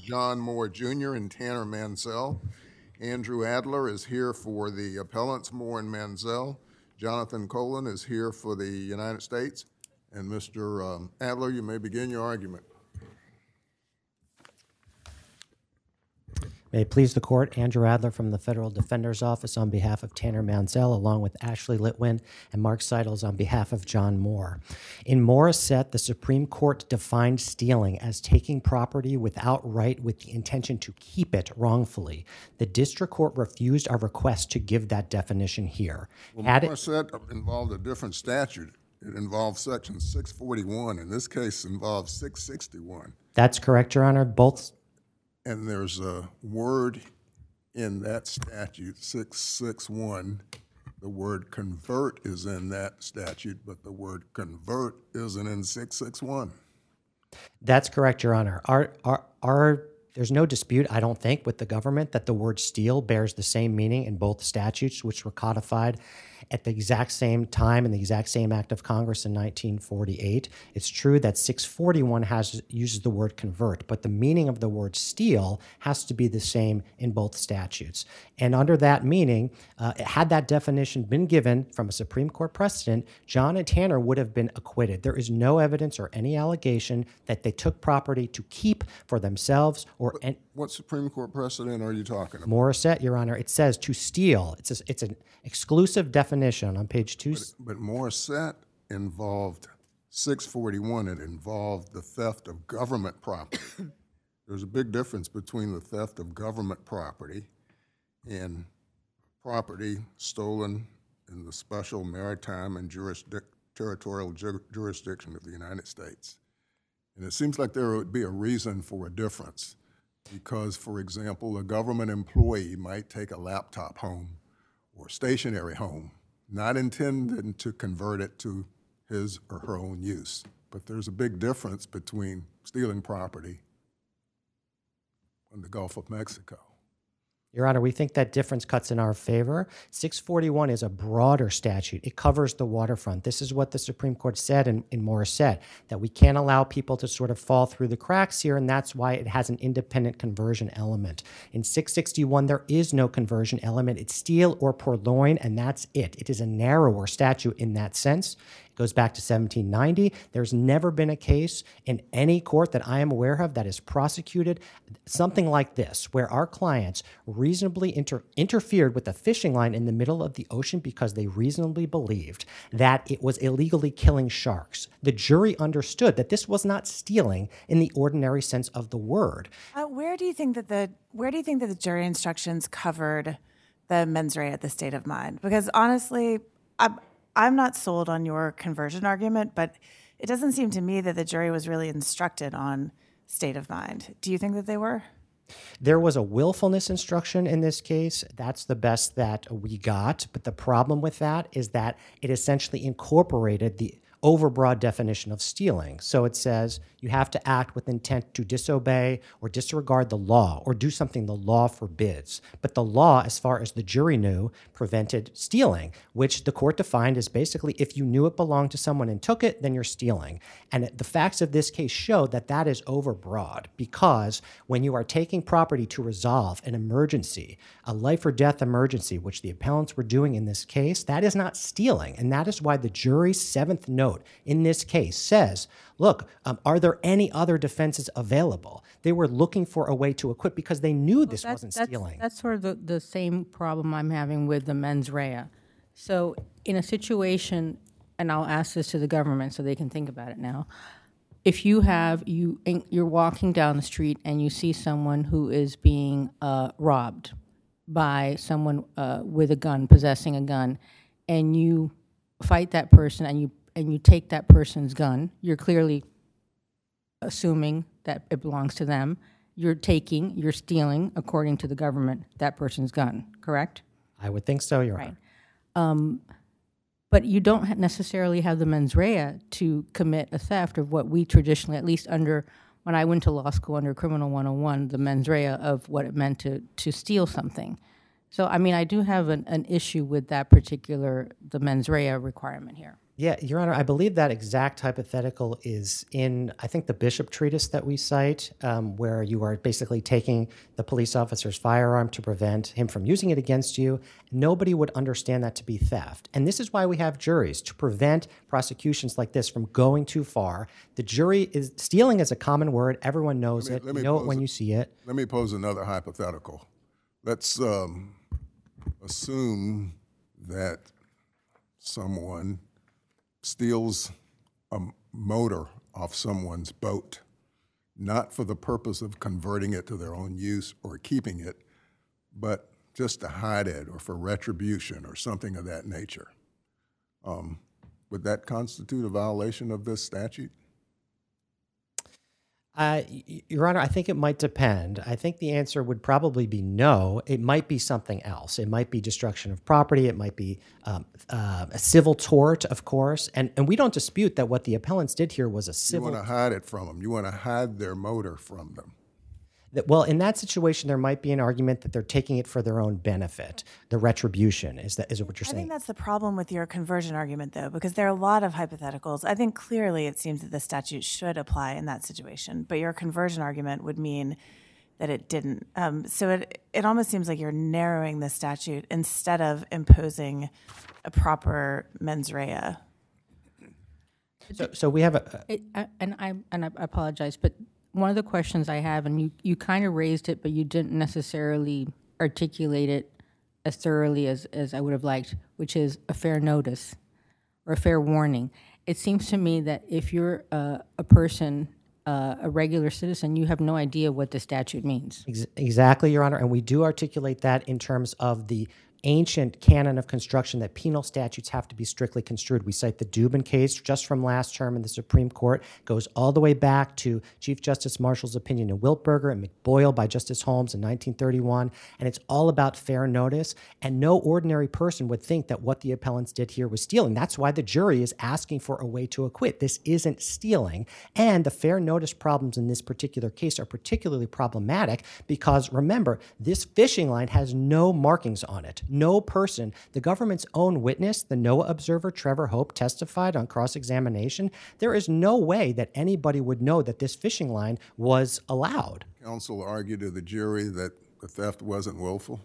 John Moore Jr. and Tanner Mansell. Andrew Adler is here for the appellants Moore and Mansell. Jonathan Colon is here for the United States. And Mr. Adler, you may begin your argument. May it please the Court, Andrew Adler from the Federal Defender's Office on behalf of Tanner Mansell, along with Ashley Litwin and Mark Seidels on behalf of John Moore. In Morissette, the Supreme Court defined stealing as taking property without right with the intention to keep it wrongfully. The District Court refused our request to give that definition here. Well, Morissette involved a different statute. It involved Section 641. In this case, involves 661. That's correct, Your Honor. Both. And there's a word in that statute, 661. The word convert is in that statute, but the word convert isn't in 661. That's correct, Your Honor. There's no dispute, I don't think, with the government that the word steal bears the same meaning in both statutes, which were codified at the exact same time in the exact same act of Congress in 1948. It's true that 641 uses the word convert, but the meaning of the word steal has to be the same in both statutes. And under that meaning, had that definition been given from a Supreme Court precedent, John and Tanner would have been acquitted. There is no evidence or any allegation that they took property to keep for themselves or What Supreme Court precedent are you talking about? Morissette, Your Honor, it says to steal. It's an exclusive definition on page 2. But Morissette involved 641. It involved the theft of government property. There's a big difference between the theft of government property and property stolen in the special maritime and territorial jurisdiction of the United States. And it seems like there would be a reason for a difference because, for example, a government employee might take a laptop home or stationary home, not intending to convert it to his or her own use. But there's a big difference between stealing property in the Gulf of Mexico. Your Honor, we think that difference cuts in our favor. 641 is a broader statute. It covers the waterfront. This is what the Supreme Court said in Morissette, that we can't allow people to sort of fall through the cracks here, and that's why it has an independent conversion element. In 661, there is no conversion element. It's steal or purloin, and that's it. It is a narrower statute in that sense. Goes back to 1790. There's never been a case in any court that I am aware of that has prosecuted something like this, where our clients reasonably interfered with a fishing line in the middle of the ocean because they reasonably believed that it was illegally killing sharks. The jury understood that this was not stealing in the ordinary sense of the word. Where do you think that the jury instructions covered the mens rea at the state of mind? Because honestly, I'm not sold on your conversion argument, but it doesn't seem to me that the jury was really instructed on state of mind. Do you think that they were? There was a willfulness instruction in this case. That's the best that we got. But the problem with that is that it essentially incorporated the overbroad definition of stealing. So it says you have to act with intent to disobey or disregard the law or do something the law forbids. But the law, as far as the jury knew, prevented stealing, which the court defined as basically if you knew it belonged to someone and took it, then you're stealing. And the facts of this case show that that is overbroad because when you are taking property to resolve an emergency, a life or death emergency, which the appellants were doing in this case, that is not stealing. And that is why the jury's seventh note in this case says, look, are there any other defenses available? They were looking for a way to acquit because they knew this wasn't stealing. That's sort of the same problem I'm having with the mens rea. So in a situation, and I'll ask this to the government so they can think about it now, if you're walking down the street and you see someone who is being robbed by someone with a gun, possessing a gun, and you fight that person and you take that person's gun, you're clearly assuming that it belongs to them. You're stealing, according to the government, that person's gun, correct? I would think so, Your Honor. Right. But you don't necessarily have the mens rea to commit a theft of what we traditionally, at least when I went to law school under Criminal 101, the mens rea of what it meant to steal something. So, I mean, I do have an issue with that the mens rea requirement here. Yeah, Your Honor, I believe that exact hypothetical is in, I think, the Bishop treatise that we cite, where you are basically taking the police officer's firearm to prevent him from using it against you. Nobody would understand that to be theft. And this is why we have juries, to prevent prosecutions like this from going too far. The jury is, stealing is a common word. Everyone knows it. You know it when you see it. Let me pose another hypothetical. Let's assume that someone steals a motor off someone's boat, not for the purpose of converting it to their own use or keeping it, but just to hide it or for retribution or something of that nature. Would that constitute a violation of this statute? Your Honor, I think it might depend. I think the answer would probably be no. It might be something else. It might be destruction of property. It might be a civil tort, of course. And we don't dispute that what the appellants did here was a civil. You want to hide it from them. You want to hide their motor from them. Well, in that situation, there might be an argument that they're taking it for their own benefit. The retribution, is what you're I saying? think that's the problem with your conversion argument, though, because there are a lot of hypotheticals. I think clearly it seems that the statute should apply in that situation, but your conversion argument would mean that it didn't. So it almost seems like you're narrowing the statute instead of imposing a proper mens rea. So we have a... I apologize, but one of the questions I have, and you kind of raised it, but you didn't necessarily articulate it as thoroughly as I would have liked, which is a fair notice or a fair warning. It seems to me that if you're a person, a regular citizen, you have no idea what the statute means. Exactly, Your Honor. And we do articulate that in terms of the ancient canon of construction that penal statutes have to be strictly construed. We cite the Dubin case just from last term in the Supreme Court, goes all the way back to Chief Justice Marshall's opinion in Wiltberger and McBoyle by Justice Holmes in 1931, and it's all about fair notice, and no ordinary person would think that what the appellants did here was stealing. That's why the jury is asking for a way to acquit. This isn't stealing, and the fair notice problems in this particular case are particularly problematic because, remember, this fishing line has no markings on it. No person, the government's own witness, the NOAA observer, Trevor Hope, testified on cross-examination. There is no way that anybody would know that this fishing line was allowed. Counsel argued to the jury that the theft wasn't willful?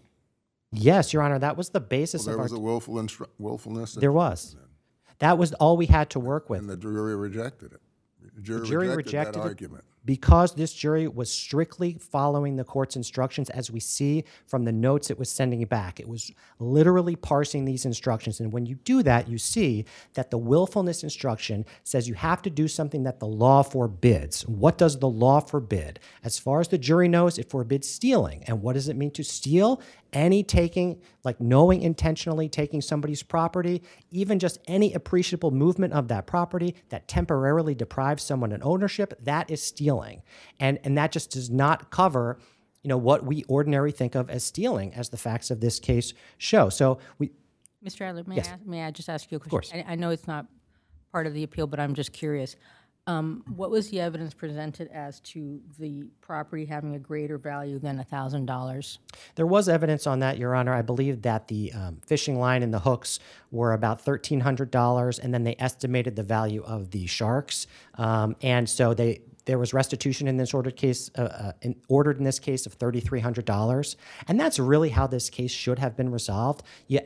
Yes, Your Honor, that was the basis Well, of there our... was a willfulness? There was. That was all we had to work with. And the jury rejected it. The jury rejected that argument. Because this jury was strictly following the court's instructions, as we see from the notes it was sending back. It was literally parsing these instructions. And when you do that, you see that the willfulness instruction says you have to do something that the law forbids. What does the law forbid? As far as the jury knows, it forbids stealing. And what does it mean to steal? Any taking, like knowing intentionally taking somebody's property, even just any appreciable movement of that property that temporarily deprives someone of ownership, that is stealing. And that just does not cover, what we ordinarily think of as stealing, as the facts of this case show. So Mr. Adler, Yes. may I just ask you a question? Of course. I know it's not part of the appeal, but I'm just curious. What was the evidence presented as to the property having a greater value than $1,000? There was evidence on that, Your Honor. I believe that the fishing line and the hooks were about $1,300, and then they estimated the value of the sharks. And so there was restitution in this ordered in this case of $3,300, and that's really how this case should have been resolved.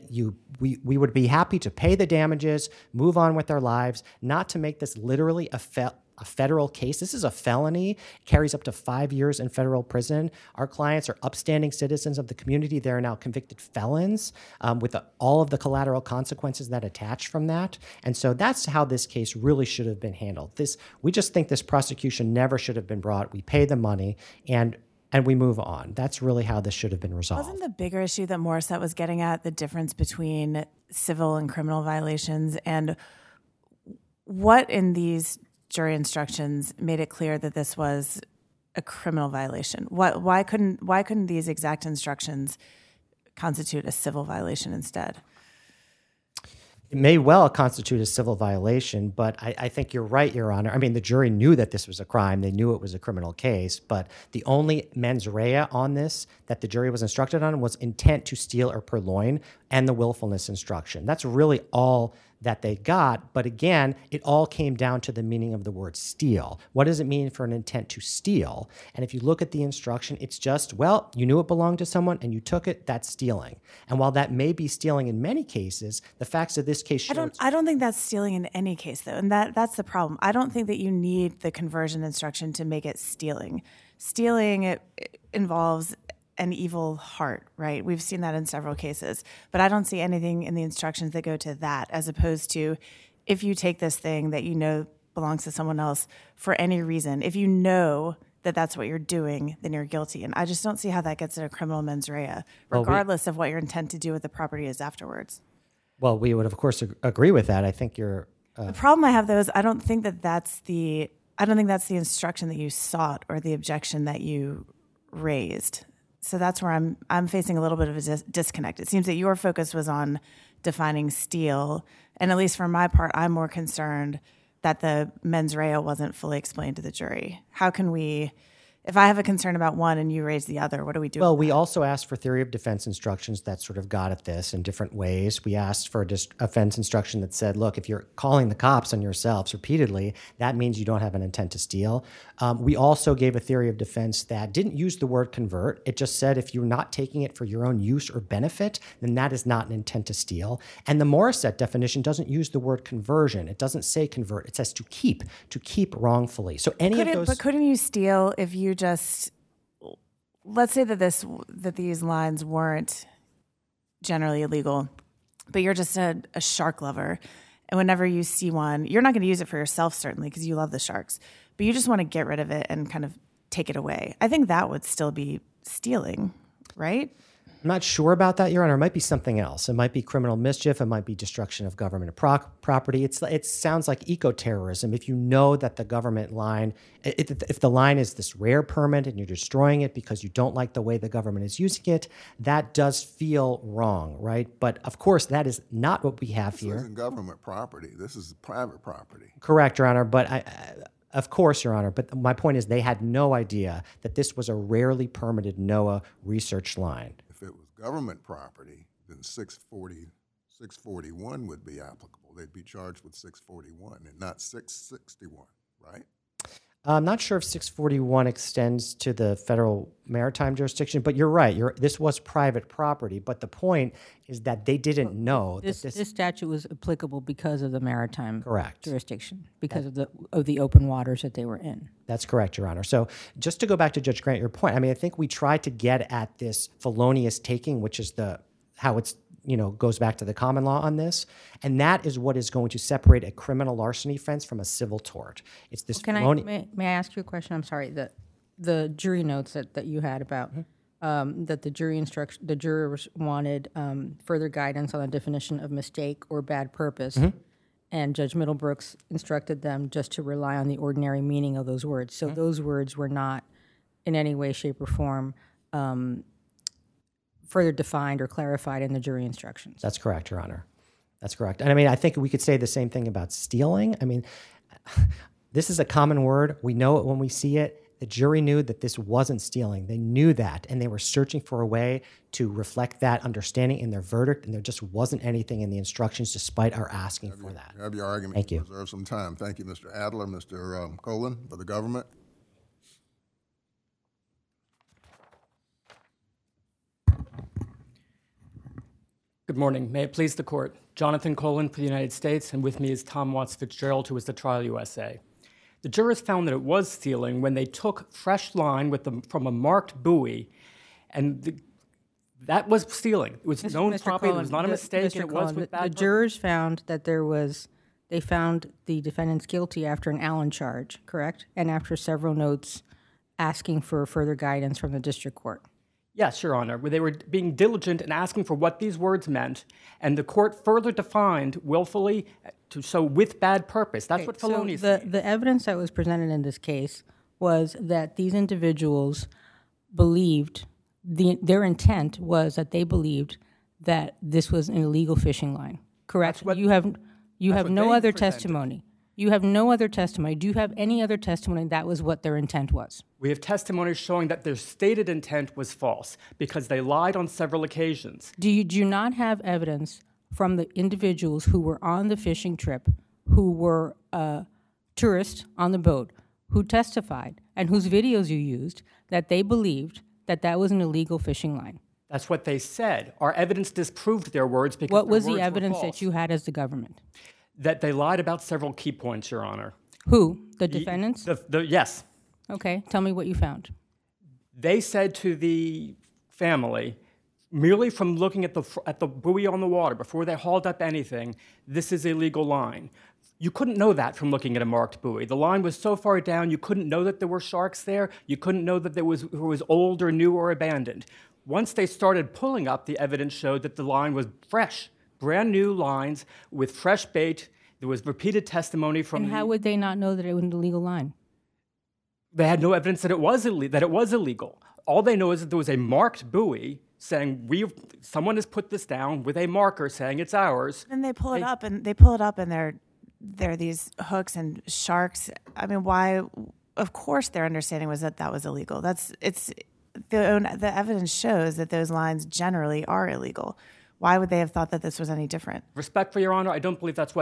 We would be happy to pay the damages, move on with our lives, not to make this literally a federal case. This is a felony, carries up to 5 years in federal prison. Our clients are upstanding citizens of the community. They are now convicted felons with all of the collateral consequences that attach from that. And so that's how this case really should have been handled. We just think this prosecution never should have been brought. We pay the money and we move on. That's really how this should have been resolved. Wasn't the bigger issue that Morissette was getting at the difference between civil and criminal violations, and what in these jury instructions made it clear that this was a criminal violation? Why couldn't these exact instructions constitute a civil violation instead? It may well constitute a civil violation, but I think you're right, Your Honor. I mean, the jury knew that this was a crime. They knew it was a criminal case, but the only mens rea on this that the jury was instructed on was intent to steal or purloin and the willfulness instruction. That's really all that they got. But again, it all came down to the meaning of the word steal. What does it mean for an intent to steal? And if you look at the instruction, it's just, well, you knew it belonged to someone and you took it, that's stealing. And while that may be stealing in many cases, the facts of this case show I don't think that's stealing in any case, though, and that's the problem. I don't think that you need the conversion instruction to make it stealing. Stealing it involves an evil heart, right? We've seen that in several cases, but I don't see anything in the instructions that go to that, as opposed to if you take this thing that you know belongs to someone else for any reason, if you know that that's what you're doing, then you're guilty. And I just don't see how that gets at a criminal mens rea, regardless of what your intent to do with the property is afterwards. Well, we would, of course, agree with that. I think you're... The problem I have, though, is I don't think that's the instruction that you sought or the objection that you raised. So that's where I'm facing a little bit of a disconnect. It seems that your focus was on defining steal, and at least for my part, I'm more concerned that the mens rea wasn't fully explained to the jury. How can we, if I have a concern about one and you raise the other, what do we do? Well, we also asked for theory of defense instructions that sort of got at this in different ways. We asked for a defense instruction that said, look, if you're calling the cops on yourselves repeatedly, that means you don't have an intent to steal. We also gave a theory of defense that didn't use the word convert. It just said if you're not taking it for your own use or benefit, then that is not an intent to steal. And the Morissette definition doesn't use the word conversion. It doesn't say convert. It says to keep wrongfully. So But couldn't you steal if you just, let's say that these lines weren't generally illegal, but you're just a shark lover, and whenever you see one, you're not going to use it for yourself, certainly, because you love the sharks, but you just want to get rid of it and kind of take it away. I think that would still be stealing, right? I'm not sure about that, Your Honor. It might be something else. It might be criminal mischief. It might be destruction of government property. It sounds like eco-terrorism. If you know that the government line, if the line is this rare permit and you're destroying it because you don't like the way the government is using it, that does feel wrong, right? But of course, that is not what we have here. This isn't government property. This is private property. Correct, Your Honor. But of course, Your Honor. But my point is they had no idea that this was a rarely permitted NOAA research line. If it was government property, then 641 would be applicable. They'd be charged with 641 and not 661, right? I'm not sure if 641 extends to the federal maritime jurisdiction, but you're right. This was private property. But the point is that they didn't know this statute was applicable because of the maritime jurisdiction, because of the open waters that they were in. That's correct, Your Honor. So just to go back to Judge Grant, your point, I mean, I think we tried to get at this felonious taking, which is how it's goes back to the common law on this, and that is what is going to separate a criminal larceny offense from a civil tort. It's this. May I ask you a question? I'm sorry. The jury notes that you had about that the jurors wanted further guidance on the definition of mistake or bad purpose, and Judge Middlebrooks instructed them just to rely on the ordinary meaning of those words. So those words were not in any way, shape, or form further defined or clarified in the jury instructions. That's correct, Your Honor. That's correct. And I mean, I think we could say the same thing about stealing. I mean, this is a common word. We know it when we see it. The jury knew that this wasn't stealing. They knew that, and they were searching for a way to reflect that understanding in their verdict, and there just wasn't anything in the instructions despite our asking for that. Have your argument. Thank you. Reserve some time. Thank you, Mr. Adler. Mr. Colin, for the government. Good morning. May it please the court. Jonathan Colin for the United States, and with me is Tom Watts Fitzgerald, who was the trial USA. The jurors found that it was stealing when they took fresh line from a marked buoy, and that was stealing. It was known property. It was not a mistake. And it was with bad purpose. The jurors found that they found the defendants guilty after an Allen charge, correct? And after several notes asking for further guidance from the district court. Yes, Your Honor. They were being diligent and asking for what these words meant, and the court further defined willfully so with bad purpose. That's what felonious means. The evidence that was presented in this case was that these individuals believed, their intent was that they believed that this was an illegal fishing line, correct? You have no other testimony. You have no other testimony. Do you have any other testimony that was what their intent was? We have testimony showing that their stated intent was false because they lied on several occasions. Do you not have evidence from the individuals who were on the fishing trip, who were tourists on the boat, who testified, and whose videos you used, that they believed that that was an illegal fishing line? That's what they said. Our evidence disproved their words because What their was words the were evidence false. that you had as the government? That they lied about several key points, Your Honor. Who? The defendants? Yes. Okay, tell me what you found. They said to the family, merely from looking at the buoy on the water before they hauled up anything, this is a legal line. You couldn't know that from looking at a marked buoy. The line was so far down, you couldn't know that there were sharks there. You couldn't know that it was old or new or abandoned. Once they started pulling up, the evidence showed that the line was fresh, brand new lines with fresh bait. There was repeated testimony from And how would they not know that it was an illegal line? They had no evidence that it was illegal. All they know is that there was a marked buoy saying someone has put this down with a marker saying it's ours. And they pull it up, and there are these hooks and sharks. I mean, why? Of course, their understanding was that was illegal. The evidence shows that those lines generally are illegal. Why would they have thought that this was any different? Respectfully, Your Honor, I don't believe that's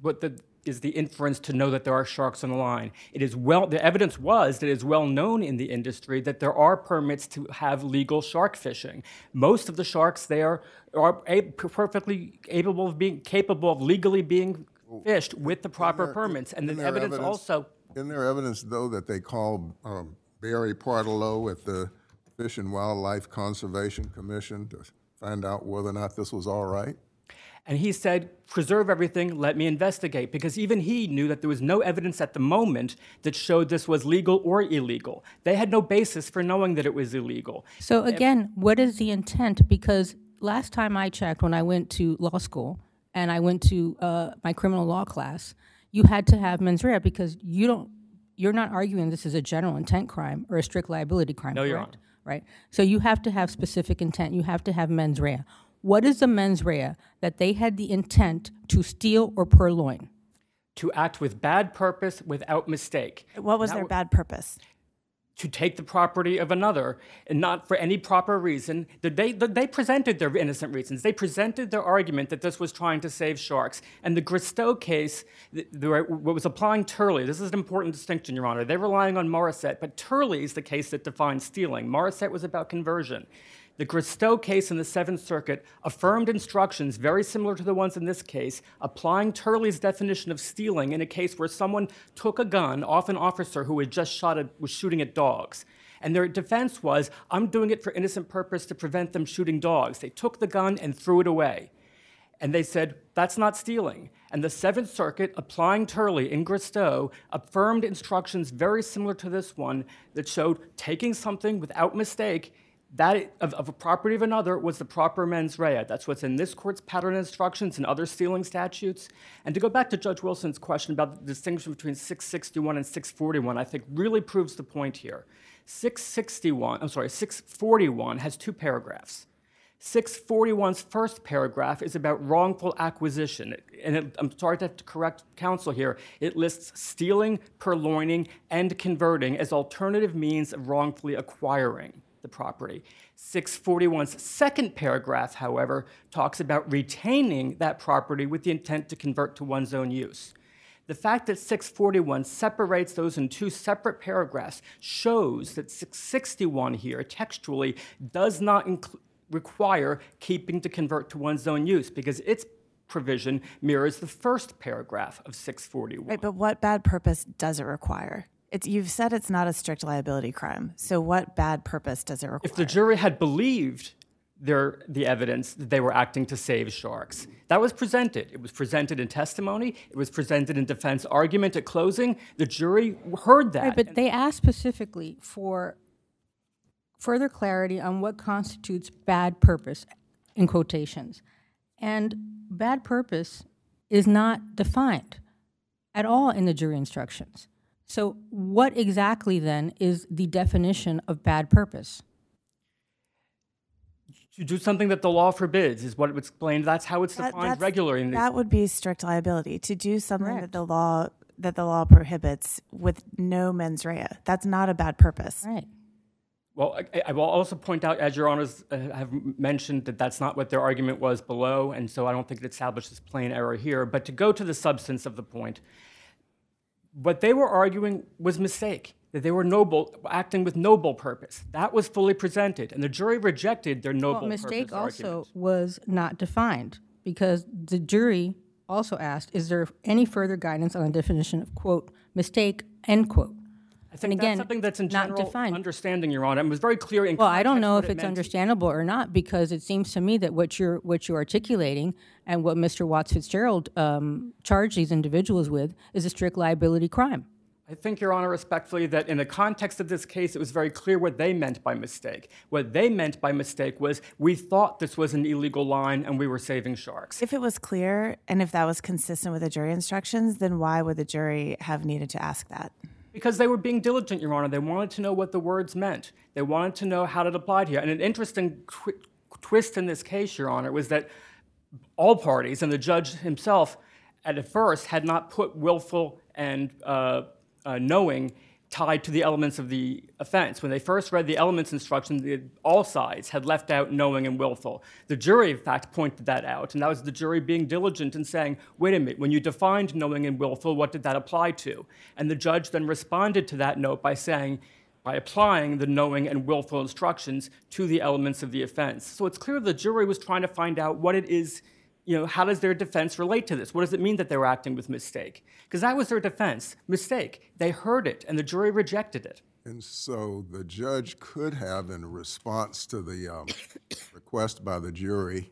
is the inference to know that there are sharks on the line. The evidence was that it is well known in the industry that there are permits to have legal shark fishing. Most of the sharks there are perfectly capable of legally being fished with the proper permits. And the evidence also... Isn't there evidence, though, that they called Barry Partelow at the Fish and Wildlife Conservation Commission to find out whether or not this was all right? And he said, preserve everything, let me investigate, because even he knew that there was no evidence at the moment that showed this was legal or illegal. They had no basis for knowing that it was illegal. So again, what is the intent? Because last time I checked, when I went to law school and I went to my criminal law class, you had to have mens rea because you're not arguing this is a general intent crime or a strict liability crime. No, correct? Your Honor. Right. So you have to have specific intent. You have to have mens rea. What is the mens rea that they had the intent to steal or purloin? To act with bad purpose without mistake. What was their bad purpose? To take the property of another, and not for any proper reason. They presented their innocent reasons. They presented their argument that this was trying to save sharks. And the Gristow case, what was applying Turley, this is an important distinction, Your Honor. They're relying on Morissette, but Turley is the case that defines stealing. Morissette was about conversion. The Gristow case in the Seventh Circuit affirmed instructions very similar to the ones in this case, applying Turley's definition of stealing in a case where someone took a gun off an officer who had just was shooting at dogs. And their defense was, I'm doing it for innocent purpose to prevent them shooting dogs. They took the gun and threw it away. And they said, that's not stealing. And the Seventh Circuit, applying Turley in Gristow, affirmed instructions very similar to this one that showed taking something without mistake that of a property of another was the proper mens rea. That's what's in this court's pattern instructions and other stealing statutes. And to go back to Judge Wilson's question about the distinction between 661 and 641, I think really proves the point here. 641 has two paragraphs. 641's first paragraph is about wrongful acquisition. And I'm sorry to have to correct counsel here. It lists stealing, purloining, and converting as alternative means of wrongfully acquiring the property. 641's second paragraph, however, talks about retaining that property with the intent to convert to one's own use. The fact that 641 separates those in two separate paragraphs shows that 661 here textually does not require keeping to convert to one's own use because its provision mirrors the first paragraph of 641. Right, but what bad purpose does it require? You've said it's not a strict liability crime. So what bad purpose does it require? If the jury had believed the evidence that they were acting to save sharks, that was presented. It was presented in testimony. It was presented in defense argument at closing. The jury heard that. Right, but they asked specifically for further clarity on what constitutes bad purpose, in quotations. And bad purpose is not defined at all in the jury instructions. So what exactly then is the definition of bad purpose? To do something that the law forbids is what it was explained. That's how it's defined regularly. That would be strict liability. To do something that the law prohibits with no mens rea. That's not a bad purpose. Right. Well, I will also point out, as Your Honors have mentioned, that that's not what their argument was below, and so I don't think it establishes plain error here. But to go to the substance of the point, what they were arguing was mistake, that they were acting with noble purpose. That was fully presented, and the jury rejected their noble purpose Mistake also argument. was not defined because the jury also asked, is there any further guidance on the definition of, quote, mistake, end quote? I think that's something that's in not general defined. understanding, Your Honor. It was very clear in Well, I don't context know what if it it's meant. understandable or not, because it seems to me that what you're articulating and what Mr. Watts Fitzgerald charged these individuals with is a strict liability crime. I think, Your Honor, respectfully, that in the context of this case, it was very clear what they meant by mistake. What they meant by mistake was we thought this was an illegal line and we were saving sharks. If it was clear and if that was consistent with the jury instructions, then why would the jury have needed to ask that? Because they were being diligent, Your Honor. They wanted to know what the words meant. They wanted to know how it applied here. And an interesting twist in this case, Your Honor, was that all parties, and the judge himself at first, had not put willful and knowing tied to the elements of the offense. When they first read the elements instruction, all sides had left out knowing and willful. The jury, in fact, pointed that out, and that was the jury being diligent and saying, wait a minute, when you defined knowing and willful, what did that apply to? And the judge then responded to that note by applying the knowing and willful instructions to the elements of the offense. So it's clear the jury was trying to find out what it is, how does their defense relate to this? What does it mean that they were acting with mistake? Because that was their defense, mistake. They heard it, and the jury rejected it. And so the judge could have, in response to the request by the jury,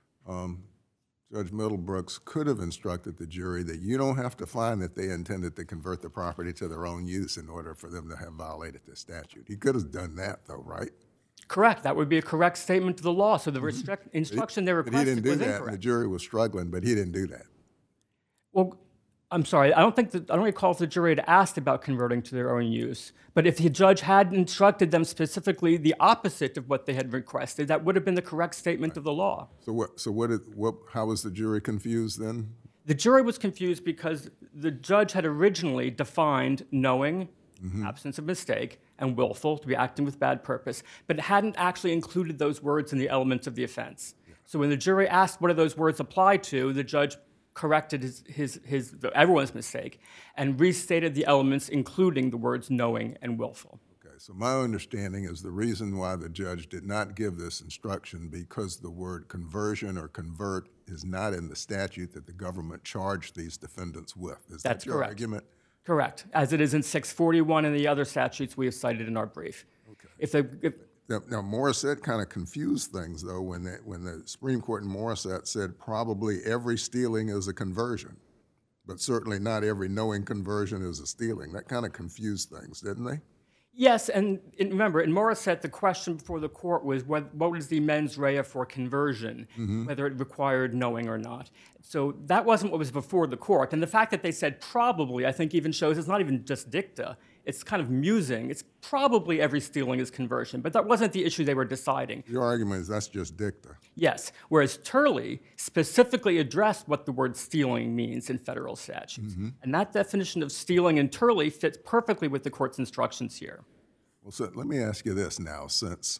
Judge Middlebrooks could have instructed the jury that you don't have to find that they intended to convert the property to their own use in order for them to have violated the statute. He could have done that, though, right? Correct. That would be a correct statement to the law. So the instruction they But he didn't requested do was that, incorrect. and the jury was struggling, but he didn't do that. Well, I'm sorry. I don't recall if the jury had asked about converting to their own use. But if the judge had instructed them specifically the opposite of what they had requested, that would have been the correct statement of the law. So how was the jury confused then? The jury was confused because the judge had originally defined knowing, absence of mistake, and willful to be acting with bad purpose, but hadn't actually included those words in the elements of the offense. So when the jury asked what do those words apply to, the judge corrected everyone's mistake and restated the elements, including the words knowing and willful. Okay, so my understanding is the reason why the judge did not give this instruction because the word conversion or convert is not in the statute that the government charged these defendants with. Is That's that your correct. argument? Correct, as it is in 641 and the other statutes we have cited in our brief. Okay. Now, Morissette kind of confused things, though, when the Supreme Court in Morissette said probably every stealing is a conversion, but certainly not every knowing conversion is a stealing. That kind of confused things, didn't they? Yes, and remember, in Morissette, the question before the court was what was the mens rea for conversion, whether it required knowing or not. So that wasn't what was before the court. And the fact that they said probably, I think, even shows it's not even just dicta. It's kind of musing. It's probably every stealing is conversion, but that wasn't the issue they were deciding. Your argument is that's just dicta. Yes, whereas Turley specifically addressed what the word stealing means in federal statutes. And that definition of stealing in Turley fits perfectly with the court's instructions here. Well, so let me ask you this now, since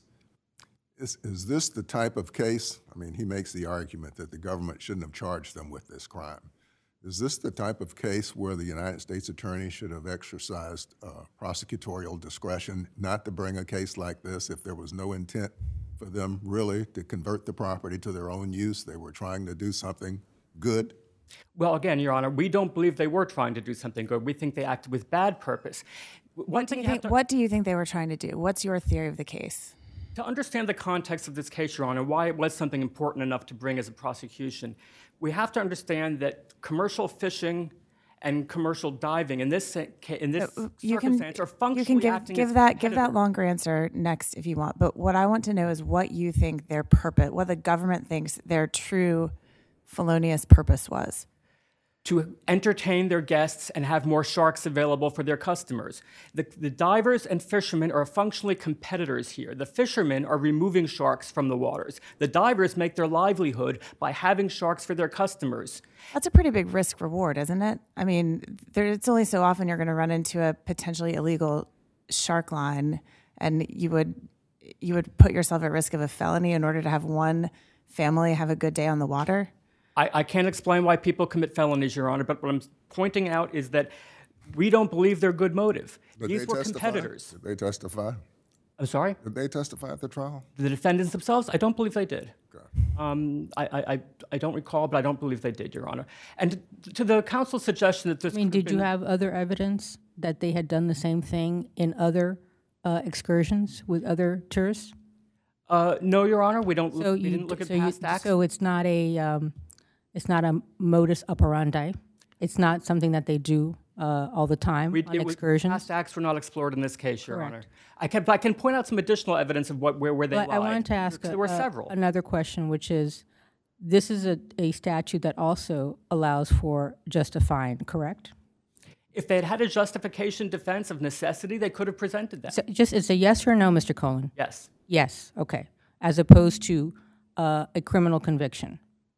is this the type of case, I mean, he makes the argument that the government shouldn't have charged them with this crime. Is this the type of case where the United States attorney should have exercised prosecutorial discretion not to bring a case like this if there was no intent for them really to convert the property to their own use? They were trying to do something good? Well, again, Your Honor, we don't believe they were trying to do something good. We think they acted with bad purpose. What do you think they were trying to do? What's your theory of the case? To understand the context of this case, Your Honor, why it was something important enough to bring as a prosecution, we have to understand that commercial fishing and commercial diving in this circumstance are functionally acting as competitors. Give that longer answer next if you want. But what I want to know is what you think their purpose, what the government thinks their true felonious purpose was. To entertain their guests and have more sharks available for their customers. The divers and fishermen are functionally competitors here. The fishermen are removing sharks from the waters. The divers make their livelihood by having sharks for their customers. That's a pretty big risk reward, isn't it? I mean, it's only so often you're going to run into a potentially illegal shark line, and you would you would put yourself at risk of a felony in order to have one family have a good day on the water? I can't explain why people commit felonies, Your Honor, but what I'm pointing out is that we don't believe they're good motive. Did These they were testify? competitors. Did they testify? I'm sorry? Did they testify at the trial? The defendants themselves? I don't believe they did. Okay. I don't recall, but I don't believe they did, Your Honor. And to the counsel's suggestion that this I mean, could have did you been- have other evidence that they had done the same thing in other excursions with other tourists? No, Your Honor, we don't. So We didn't look at so past acts. So it's not a modus operandi. It's not something that they do all the time on excursions. Past acts were not explored in this case, Your Correct. Honor. I can point out some additional evidence of where they But lied. I wanted to ask there were several. another question, which is, this is a statute that also allows for just a fine, correct? If they had had a justification defense of necessity, they could have presented that. So it's a yes or no, Mr. Colon? Yes. Yes, okay. As opposed to a criminal conviction.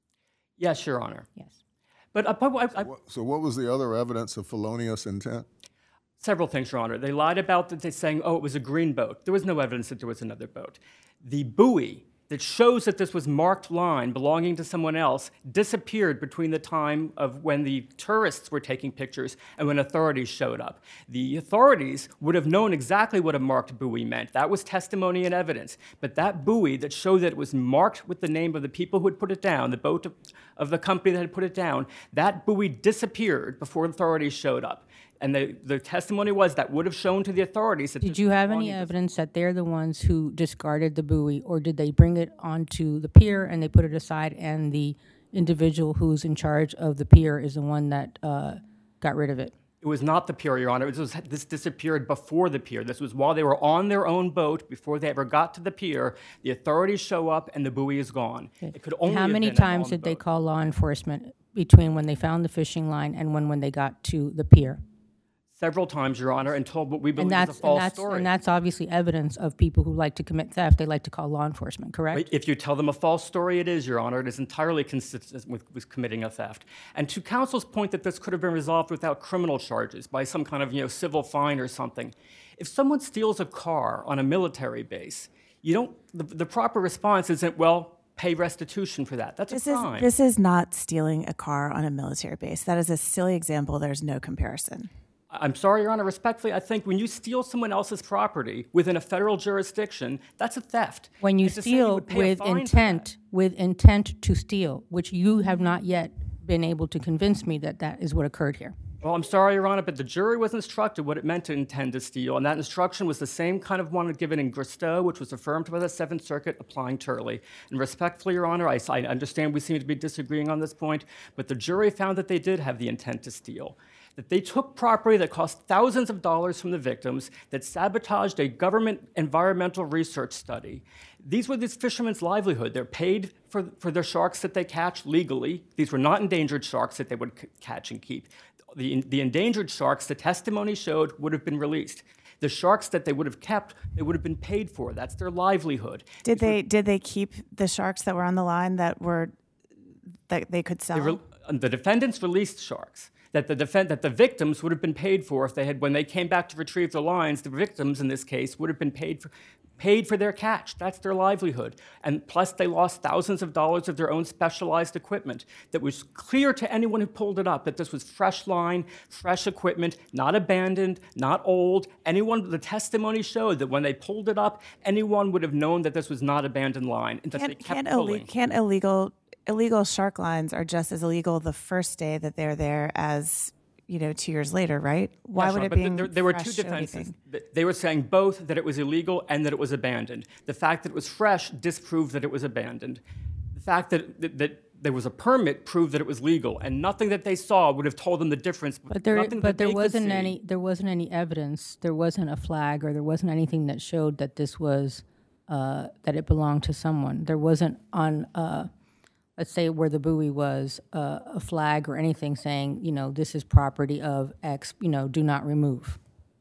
Yes, Your Honor. Yes. But So what was the other evidence of felonious intent? several things, Your Honor. They lied about that, saying, oh, it was a green boat. There was no evidence that there was another boat. The buoy that shows that this was marked line belonging to someone else disappeared between the time of when the tourists were taking pictures and when authorities showed up. The authorities would have known exactly what a marked buoy meant. That was testimony and evidence. But that buoy that showed that it was marked with the name of the people who had put it down, the boat of the company that had put it down, that buoy disappeared before authorities showed up. And the testimony was that would have shown to the authorities that Did you have any evidence that they're the ones who discarded the buoy, or did they bring it onto the pier and they put it aside and the individual who's in charge of the pier is the one that got rid of it? It was not the pier, Your Honor. This disappeared before the pier. This was while they were on their own boat, before they ever got to the pier. The authorities show up and the buoy is gone. It could only How have many been times on the did they boat. call law enforcement between when they found the fishing line and when they got to the pier? Several times, Your Honor, and told what we believe And is a false that's story. and that's obviously evidence of people who like to commit theft. They like to call law enforcement, correct? If you tell them a false story, it is, Your Honor. It is entirely consistent with committing a theft. And to counsel's point that this could have been resolved without criminal charges, by some kind of civil fine or something. If someone steals a car on a military base, you don't. The proper response isn't, well, pay restitution for that. That's a crime. This is not stealing a car on a military base. That is a silly example. There's no comparison. I'm sorry, Your Honor. Respectfully, I think when you steal someone else's property within a federal jurisdiction, that's a theft. When you And to say steal would pay a with fine for intent to steal, which you have not yet been able to convince me that is what occurred here. Well, I'm sorry, Your Honor, but the jury was instructed what it meant to intend to steal, and that instruction was the same kind of one given in Gristow, which was affirmed by the Seventh Circuit applying Turley. And respectfully, Your Honor, I understand we seem to be disagreeing on this point, but the jury found that they did have the intent to steal, that they took property that cost thousands of dollars from the victims, that sabotaged a government environmental research study. These were these fishermen's livelihood. They're paid for their sharks that they catch legally. These were not endangered sharks that they would catch and keep. The endangered sharks, the testimony showed, would have been released. The sharks that they would have kept, they would have been paid for. That's their livelihood. Did they keep the sharks that were on the line that they could sell? The defendants released sharks that the victims would have been paid for if they had, when they came back to retrieve the lines, the victims in this case would have been paid for their catch. That's their livelihood. And plus they lost thousands of dollars of their own specialized equipment that was clear to anyone who pulled it up that this was fresh line, fresh equipment, not abandoned, not old. The testimony showed that when they pulled it up, anyone would have known that this was not abandoned line and that they kept pulling. Can't illegal shark lines are just as illegal the first day that they're there as 2 years later, right? Why would it be? There were two defenses. They were saying both that it was illegal and that it was abandoned. The fact that it was fresh disproved that it was abandoned. The fact that there was a permit proved that it was legal, and nothing that they saw would have told them the difference. But there wasn't any evidence. There wasn't a flag, or there wasn't anything that showed that this was that it belonged to someone. There wasn't on. Let's say where the buoy was, a flag or anything saying, this is property of X, do not remove.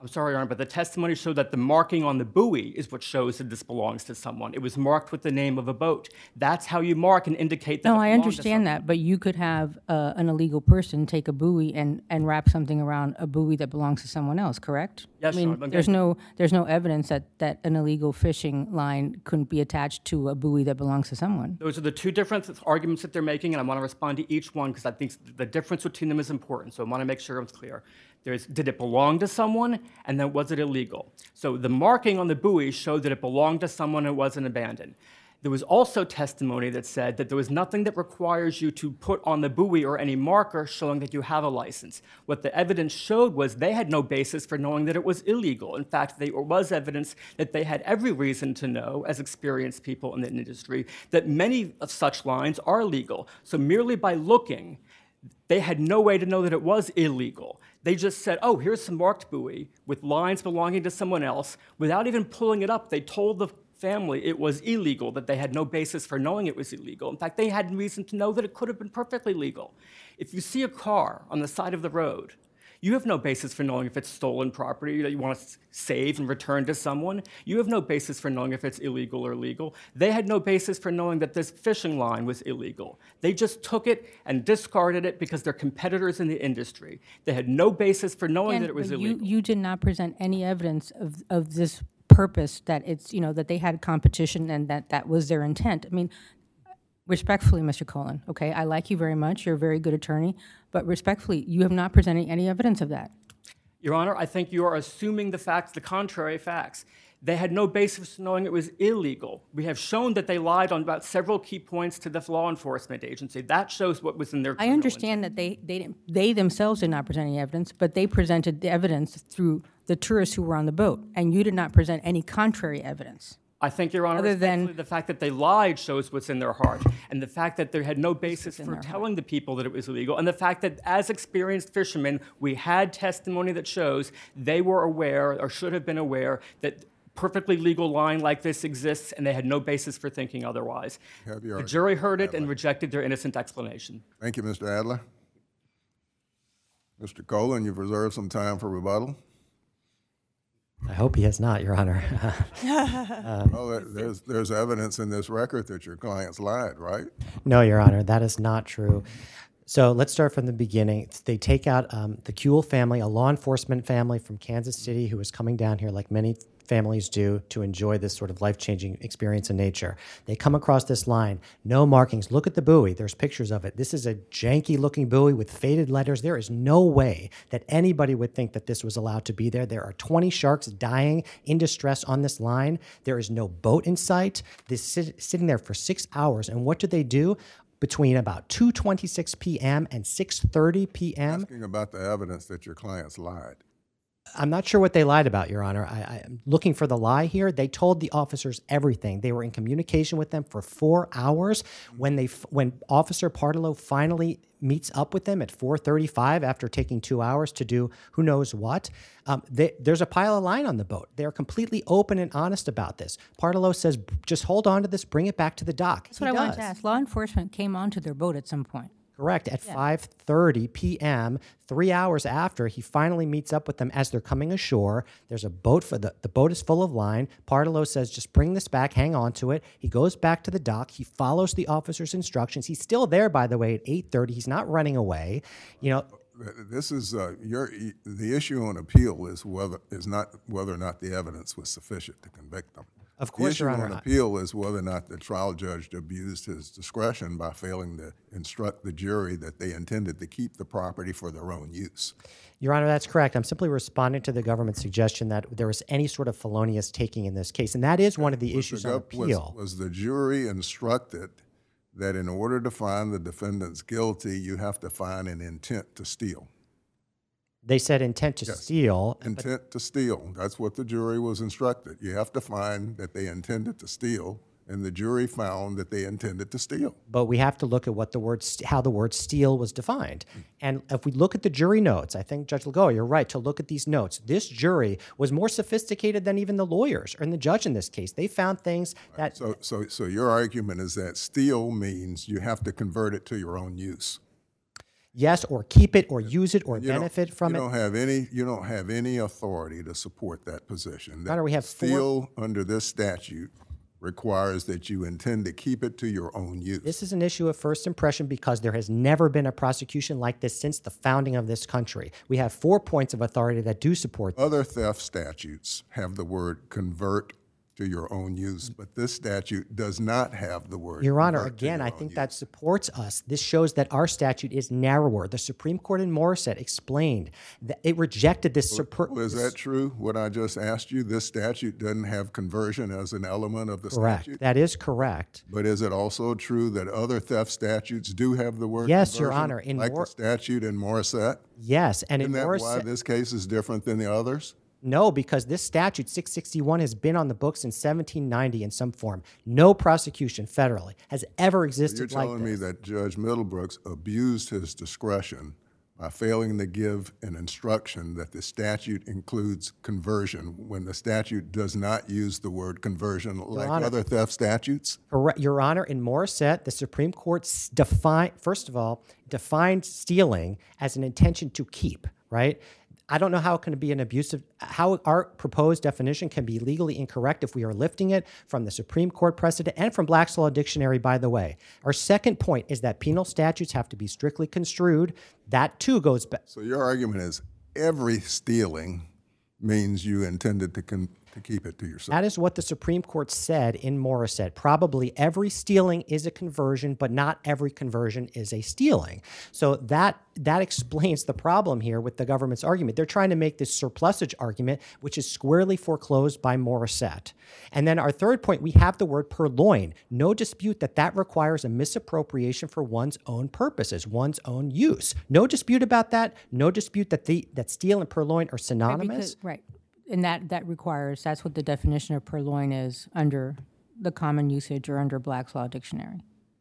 I'm sorry, Your Honor, but the testimony showed that the marking on the buoy is what shows that this belongs to someone. It was marked with the name of a boat. That's how you mark and indicate that No, it I belonged to understand someone. that, but you could have an illegal person take a buoy and wrap something around a buoy that belongs to someone else, correct? Yes, I Your mean, Honor, there's no evidence that an illegal fishing line couldn't be attached to a buoy that belongs to someone. Those are the two different arguments that they're making, and I want to respond to each one because I think the difference between them is important. So I want to make sure it's clear. Did it belong to someone, and then was it illegal? So the marking on the buoy showed that it belonged to someone and wasn't abandoned. There was also testimony that said that there was nothing that requires you to put on the buoy or any marker showing that you have a license. What the evidence showed was they had no basis for knowing that it was illegal. In fact, there was evidence that they had every reason to know, as experienced people in the industry, that many of such lines are legal. So merely by looking, they had no way to know that it was illegal. They just said, oh, here's some marked buoy with lines belonging to someone else. Without even pulling it up, they told the family it was illegal, that they had no basis for knowing it was illegal. In fact, they had reason to know that it could have been perfectly legal. If you see a car on the side of the road, you have no basis for knowing if it's stolen property that you want to save and return to someone. You have no basis for knowing if it's illegal or legal. They had no basis for knowing that this fishing line was illegal. They just took it and discarded it because they're competitors in the industry. They had no basis for knowing that it was But illegal. you did not present any evidence of this purpose, that it's, that they had competition and that was their intent. I mean, respectfully, Mr. Cullen, okay, I like you very much. You're a very good attorney. But respectfully, you have not presented any evidence of that. Your Honor, I think you are assuming the facts, the contrary facts. They had no basis for knowing it was illegal. We have shown that they lied on about several key points to the law enforcement agency. That shows what was in their I criminal understand that they themselves did not present any evidence, but they presented the evidence through the tourists who were on the boat, and you did not present any contrary evidence. I think, Your Honor, Other than- respectfully, the fact that they lied shows what's in their heart, and the fact that they had no basis for telling the people that it was illegal, and the fact that as experienced fishermen, we had testimony that shows they were aware or should have been aware that perfectly legal line like this exists, and they had no basis for thinking otherwise. Have your The jury heard it and rejected their innocent explanation. Thank you, Mr. Adler. Mr. Colon, you've reserved some time for rebuttal. I hope he has not, Your Honor. Oh, there's evidence in this record that your clients lied, right? No, Your Honor, that is not true. So let's start from the beginning. They take out the Kuehl family, a law enforcement family from Kansas City who was coming down here like many families do to enjoy this sort of life-changing experience in nature. They come across this line, no markings. Look at the buoy. There's pictures of it. This is a janky-looking buoy with faded letters. There is no way that anybody would think that this was allowed to be there. There are 20 sharks dying in distress on this line. There is no boat in sight. This is sitting there for 6 hours. And what do? Between about 2:26 p.m. and 6:30 p.m. Asking about the evidence that your clients lied. I'm not sure what they lied about, Your Honor. I'm looking for the lie here. They told the officers everything. They were in communication with them for 4 hours. When Officer Partolo finally meets up with them at 4:35 after taking 2 hours to do who knows what, there's a pile of line on the boat. They're completely open and honest about this. Partolo says, just hold on to this, bring it back to the dock. That's what I wanted to ask. Law enforcement came onto their boat at some point. Correct. At 5:30 p.m., 3 hours after, he finally meets up with them as they're coming ashore. There's a boat the boat is full of line. Partolo says, just bring this back, hang on to it. He goes back to the dock. He follows the officer's instructions. He's still there, by the way, at 8:30. He's not running away. This is the issue on appeal is not whether or not the evidence was sufficient to convict them. Of course, Your the Honor. issue on appeal is whether or not the trial judge abused his discretion by failing to instruct the jury that they intended to keep the property for their own use. Your Honor, that's correct. I'm simply responding to the government's suggestion that there was any sort of felonious taking in this case, and that is one of the issues on appeal. Was the jury instructed that in order to find the defendants guilty, you have to find an intent to steal? They said intent to steal. Intent to steal. That's what the jury was instructed. You have to find that they intended to steal, and the jury found that they intended to steal. But we have to look at how the word steal was defined. And if we look at the jury notes, I think, Judge Lagoa, you're right to look at these notes. This jury was more sophisticated than even the lawyers or the judge in this case. They found things that... So your argument is that steal means you have to convert it to your own use. Yes, or keep it, or use it, or You don't- benefit from you it. don't have any authority to support that position. Honor, we have Steal under this statute requires that you intend to keep it to your own use. This is an issue of first impression because there has never been a prosecution like this since the founding of this country. We have 4 points of authority that do support this. Other theft statutes have the word convert to your own use, but this statute does not have the word Your Honor, convert to again, your I own think use. that supports us. This shows that our statute is narrower. The Supreme Court in Morissette explained that it rejected this. Well, is that true, what I just asked you? This statute doesn't have conversion as an element of the Correct. statute? That is correct. But is it also true that other theft statutes do have the word Yes, Your conversion, Honor, in like Mor- the statute in Morissette? Yes, and in Isn't that why Morissette, this case is different than the others? no, because this statute 661 has been on the books since 1790 in some form. No prosecution federally has ever You're existed like telling me this. that Judge Middlebrooks abused his discretion by failing to give an instruction that the statute includes conversion when the statute does not use the word conversion like Honor. other theft statutes? Correct, Your Honor. In Morissette, the Supreme Court defined stealing as an intention to keep. Right. I don't know how it can be an abusive. How our proposed definition can be legally incorrect if we are lifting it from the Supreme Court precedent and from Black's Law Dictionary. By the way, our second point is that penal statutes have to be strictly construed. That too goes back. So your argument is every stealing means you intended to keep it to yourself. That is what the Supreme Court said in Morissette. Probably every stealing is a conversion, but not every conversion is a stealing. So that explains the problem here with the government's argument. They're trying to make this surplusage argument, which is squarely foreclosed by Morissette. And then our third point, we have the word purloin. No dispute that requires a misappropriation for one's own purposes, one's own use. No dispute about that. No dispute that steal and purloin are synonymous. Right. And that requires, that's what the definition of purloin is under the common usage or under Black's Law Dictionary.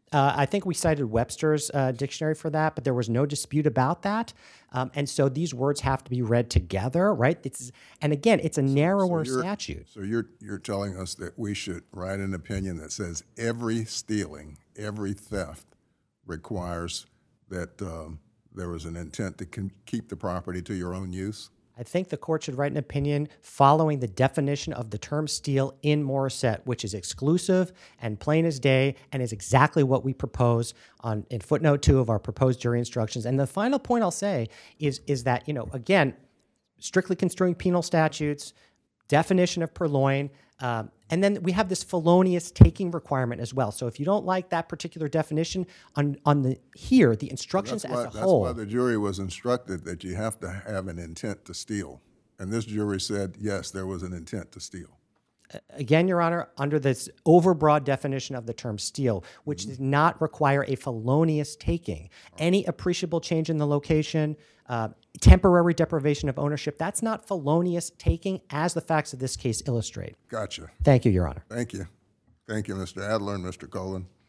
I think we cited Webster's dictionary for that, but there was no dispute about that. And so these words have to be read together, right? And again, it's a narrower statute. So you're telling us that we should write an opinion that says every stealing, every theft requires that there was an intent to keep the property to your own use? I think the court should write an opinion following the definition of the term steal in Morissette, which is exclusive and plain as day and is exactly what we propose in footnote 2 of our proposed jury instructions. And the final point I'll say is that, again, strictly construing penal statutes, definition of purloin, and then we have this felonious taking requirement as well. So if you don't like that particular definition the instructions as a whole. That's why the jury was instructed that you have to have an intent to steal. And this jury said, yes, there was an intent to steal. Again, Your Honor, under this overbroad definition of the term steal, which does not require a felonious taking, any appreciable change in the location, temporary deprivation of ownership, that's not felonious taking, as the facts of this case illustrate. Gotcha. Thank you, Your Honor. Thank you. Thank you, Mr. Adler and Mr. Colin.